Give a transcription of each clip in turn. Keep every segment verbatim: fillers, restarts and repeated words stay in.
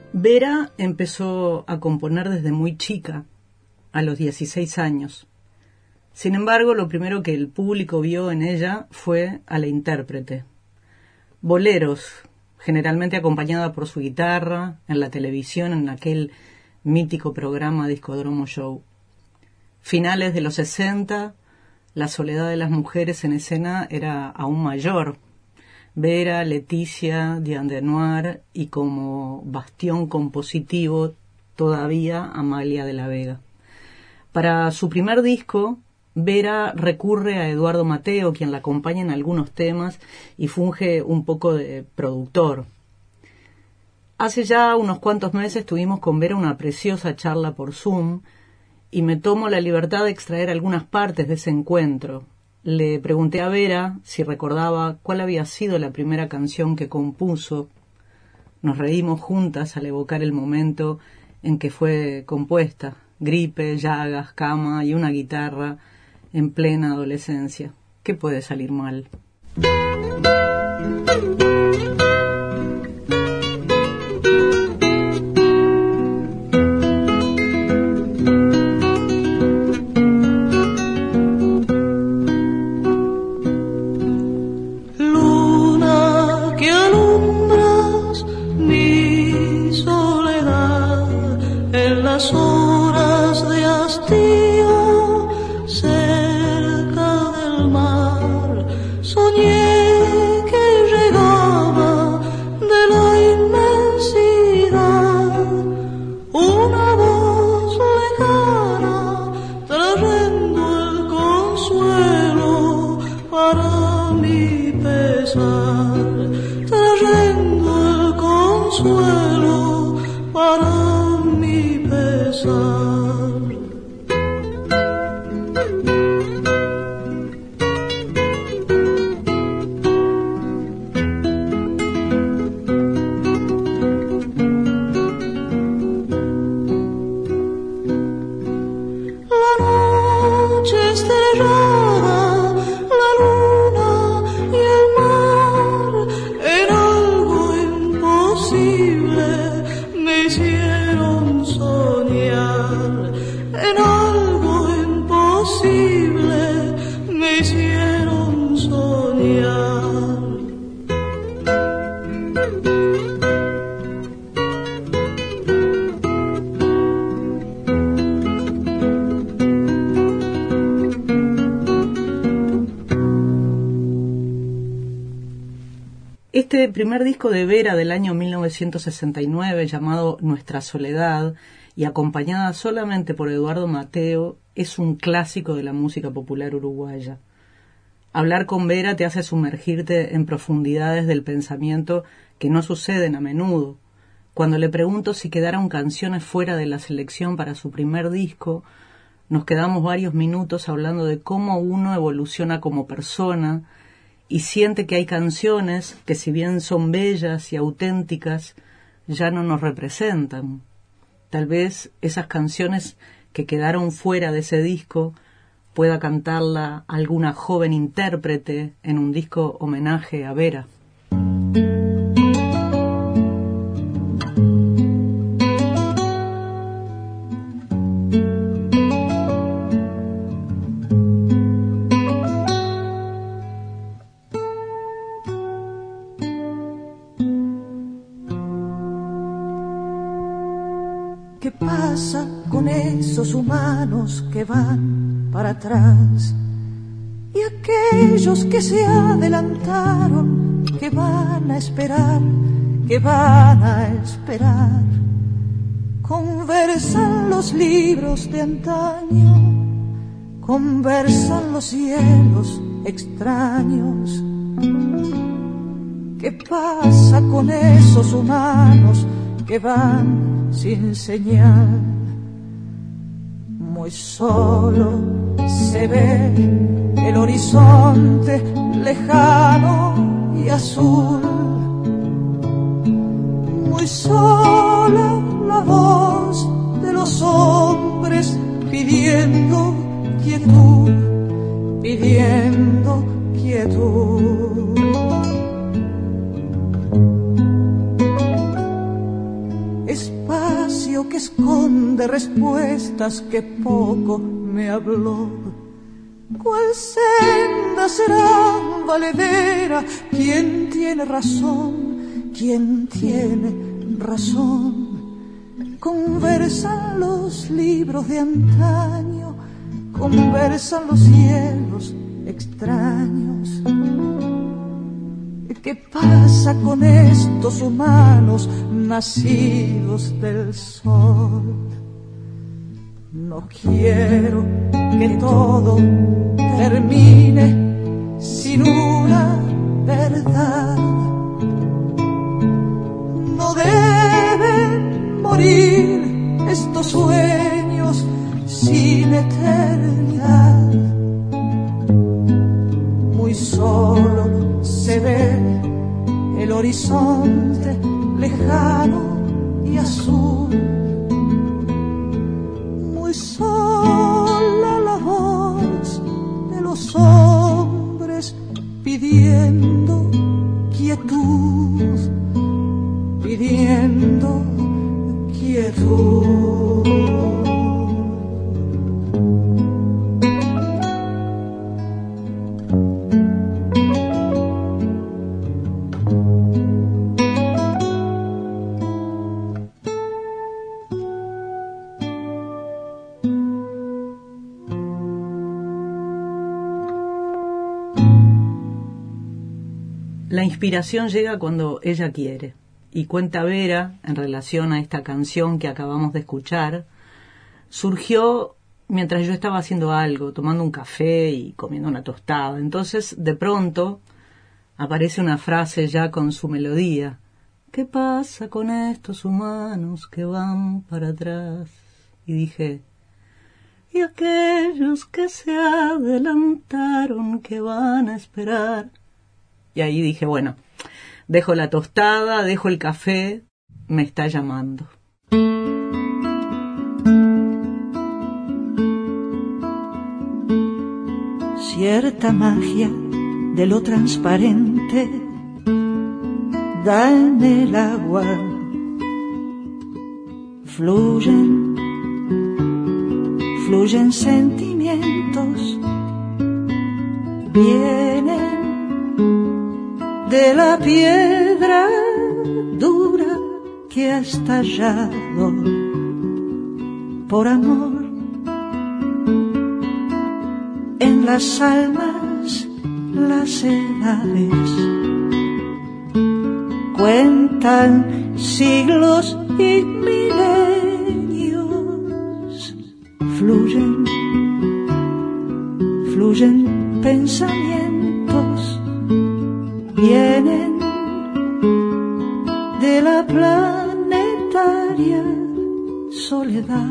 Vera empezó a componer desde muy chica, a los dieciséis años. Sin embargo, lo primero que el público vio en ella fue a la intérprete. Boleros, generalmente acompañada por su guitarra, en la televisión, en aquel mítico programa Discodromo Show. Finales de los sesenta, la soledad de las mujeres en escena era aún mayor. Vera, Leticia, Diane Denoir y como bastión compositivo todavía Amalia de la Vega. Para su primer disco, Vera recurre a Eduardo Mateo, quien la acompaña en algunos temas y funge un poco de productor. Hace ya unos cuantos meses tuvimos con Vera una preciosa charla por Zoom y me tomo la libertad de extraer algunas partes de ese encuentro. Le pregunté a Vera si recordaba cuál había sido la primera canción que compuso. Nos reímos juntas al evocar el momento en que fue compuesta. Gripe, llagas, cama y una guitarra en plena adolescencia. ¿Qué puede salir mal? Este primer disco de Vera del año mil novecientos sesenta y nueve, llamado Nuestra Soledad, y acompañada solamente por Eduardo Mateo, es un clásico de la música popular uruguaya. Hablar con Vera te hace sumergirte en profundidades del pensamiento que no suceden a menudo. Cuando le pregunto si quedaron canciones fuera de la selección para su primer disco, nos quedamos varios minutos hablando de cómo uno evoluciona como persona y siente que hay canciones que, si bien son bellas y auténticas, ya no nos representan. Tal vez esas canciones que quedaron fuera de ese disco pueda cantarla alguna joven intérprete en un disco homenaje a Vera. ¿Qué pasa con esos humanos que van para atrás? Y aquellos que se adelantaron, que van a esperar, que van a esperar. Conversan los libros de antaño, conversan los cielos extraños. ¿Qué pasa con esos humanos que van sin señal? Muy solo se ve el horizonte lejano y azul. Muy sola la voz de los hombres pidiendo quietud, pidiendo quietud. espacio que esconde respuestas que poco me habló. ¿Cuál senda será valedera? ¿Quién tiene razón? ¿Quién tiene razón? Conversan los libros de antaño, conversan los cielos extraños. ¿Qué pasa con estos humanos nacidos del sol? No quiero que todo termine sin una verdad. No deben morir estos sueños sin eternidad. Muy solo se ve el horizonte lejano y azul. Muy sola la voz de los hombres pidiendo quietud, pidiendo quietud. La inspiración llega cuando ella quiere, y cuenta Vera, en relación a esta canción que acabamos de escuchar, surgió mientras yo estaba haciendo algo, tomando un café y comiendo una tostada. Entonces, de pronto, aparece una frase ya con su melodía. ¿Qué pasa con estos humanos que van para atrás? Y dije, y aquellos que se adelantaron, que van a esperar. Y ahí dije, bueno, dejo la tostada, dejo el café, me está llamando. Cierta magia de lo transparente da en el agua. Fluyen, fluyen sentimientos, vienen de la piedra dura que ha estallado por amor. En las almas las edades cuentan siglos y milenios. Fluyen, fluyen pensamientos, vienen de la planetaria soledad.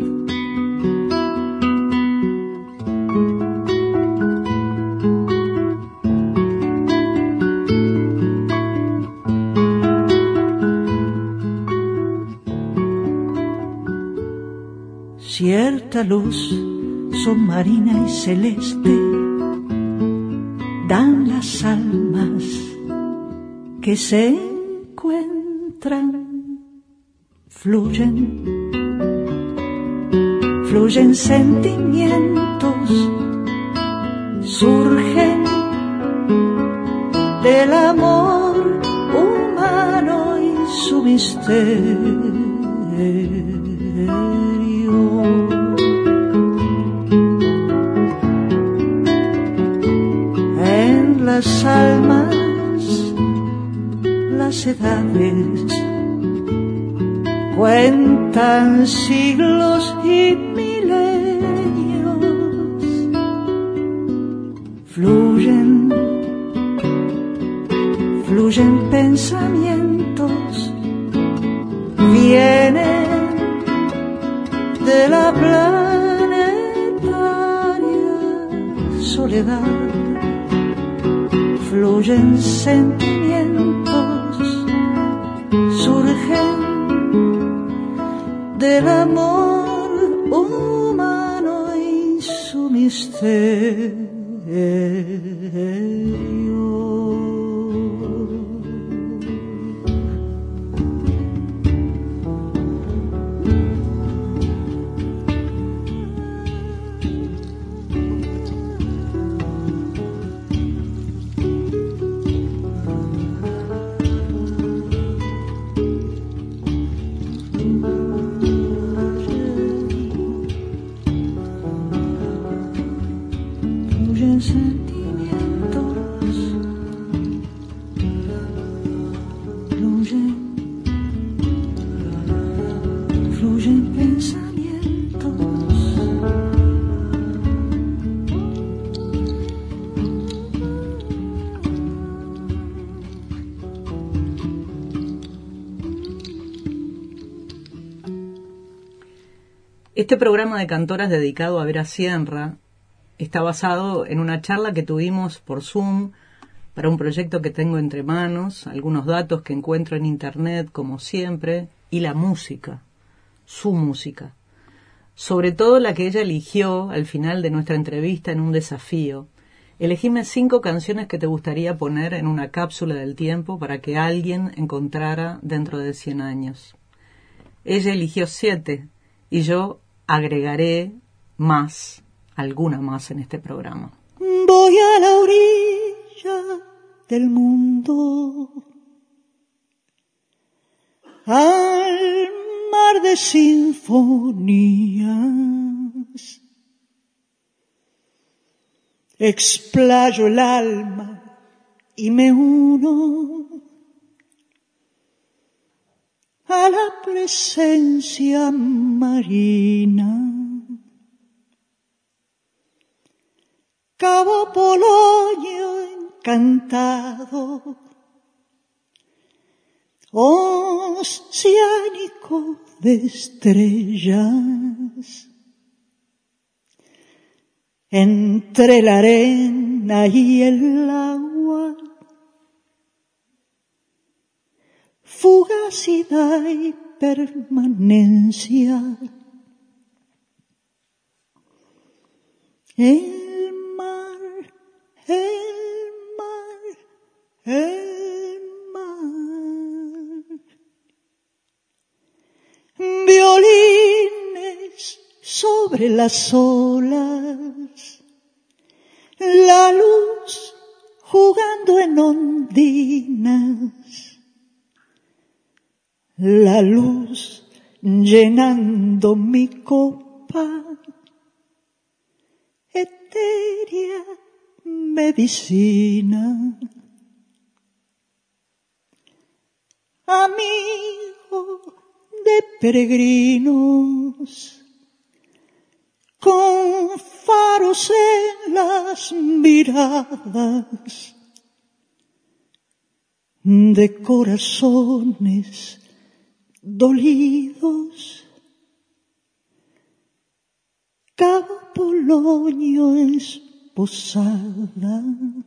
Cierta luz submarina y celeste dan las almas que se encuentran. Fluyen, fluyen sentimientos, surgen del amor humano y su misterio. En las almas, las edades cuentan siglos y milenios. Fluyen, fluyen pensamientos, vienen de la planetaria soledad. Fluyen sentimientos, surgen del amor humano y su misterio. fluyen pensamientos. Este programa de cantoras dedicado a Vera Sierra está basado en una charla que tuvimos por Zoom para un proyecto que tengo entre manos, algunos datos que encuentro en internet como siempre, y la música, su música. Sobre todo la que ella eligió al final de nuestra entrevista en un desafío. Elegime cinco canciones que te gustaría poner en una cápsula del tiempo para que alguien encontrara dentro de cien años. Ella eligió siete y yo agregaré más, alguna más en este programa. Voy a la orilla del mundo, al mar de sinfonías, explayo el alma y me uno a la presencia marina. Cabo Polonio encantado, oceánico de estrellas, entre la arena y el agua, fugacidad y permanencia. El mar, el mar, el mar. Violines sobre las olas, la luz jugando en ondinas, la luz llenando mi copa, etérea medicina. Amigo de peregrinos, con faros en las miradas, de corazones dolidos, Cabo Polonio es posada.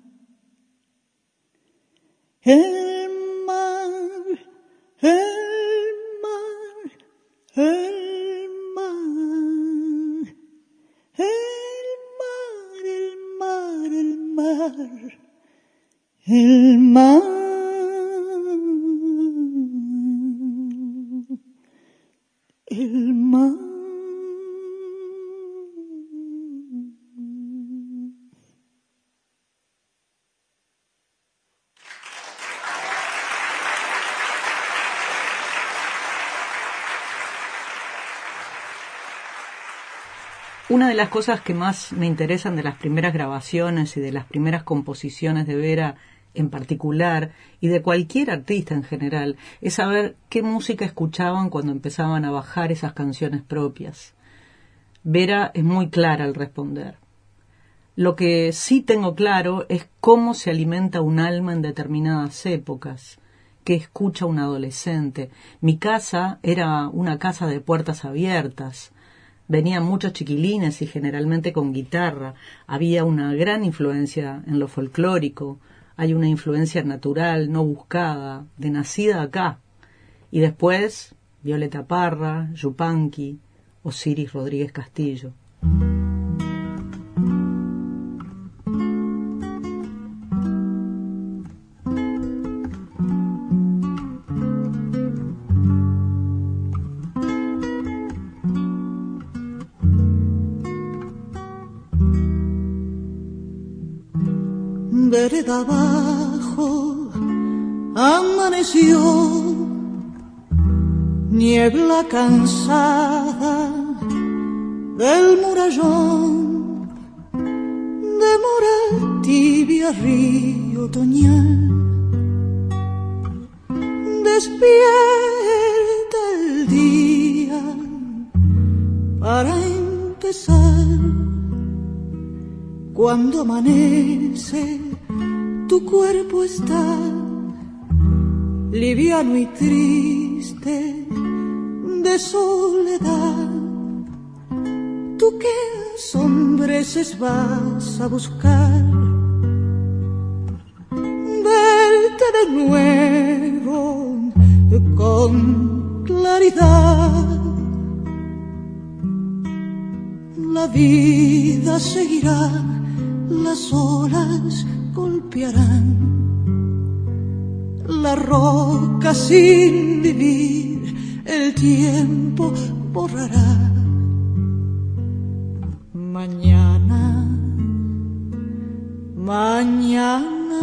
El mar, el mar, el mar, el mar, el mar, el mar, el mar, el mar. Una de las cosas que más me interesan de las primeras grabaciones y de las primeras composiciones de Vera en particular, y de cualquier artista en general, es saber qué música escuchaban cuando empezaban a bajar esas canciones propias. Vera es muy clara al responder. Lo que sí tengo claro es cómo se alimenta un alma en determinadas épocas, qué escucha un adolescente. Mi casa era una casa de puertas abiertas. Venían muchos chiquilines y generalmente con guitarra. Había una gran influencia en lo folclórico. Hay una influencia natural, no buscada, de nacida acá. Y después, Violeta Parra, Yupanqui, Osiris Rodríguez Castillo. Vereda abajo amaneció, niebla cansada del murallón, de mora tibia río otoñal. Despierta el día Cuando amanece, tu cuerpo está liviano y triste de soledad. Tú que sombreces vas a buscar verte de nuevo con claridad. La vida seguirá, las olas golpearán la roca sin vivir, el tiempo borrará. Mañana, mañana,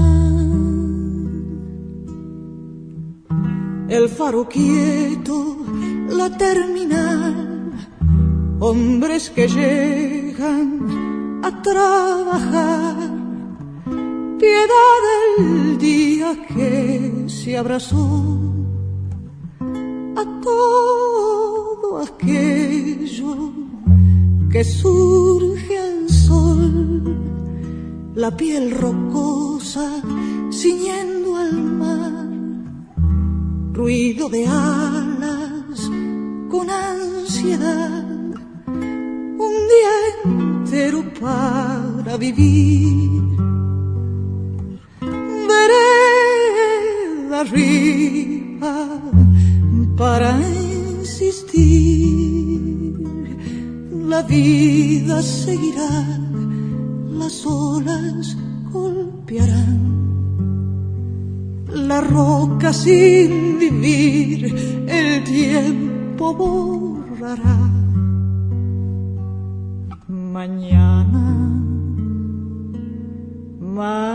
el faro quieto, la terminal, hombres que llegan a trabajar, piedad del día que se abrazó a todo aquello que surge al sol, la piel rocosa ciñendo al mar, ruido de alas con ansiedad, un día entero para vivir. Veré arriba para insistir. La vida seguirá, las olas golpearán la roca sin vivir, el tiempo borrará. Mañana, mañana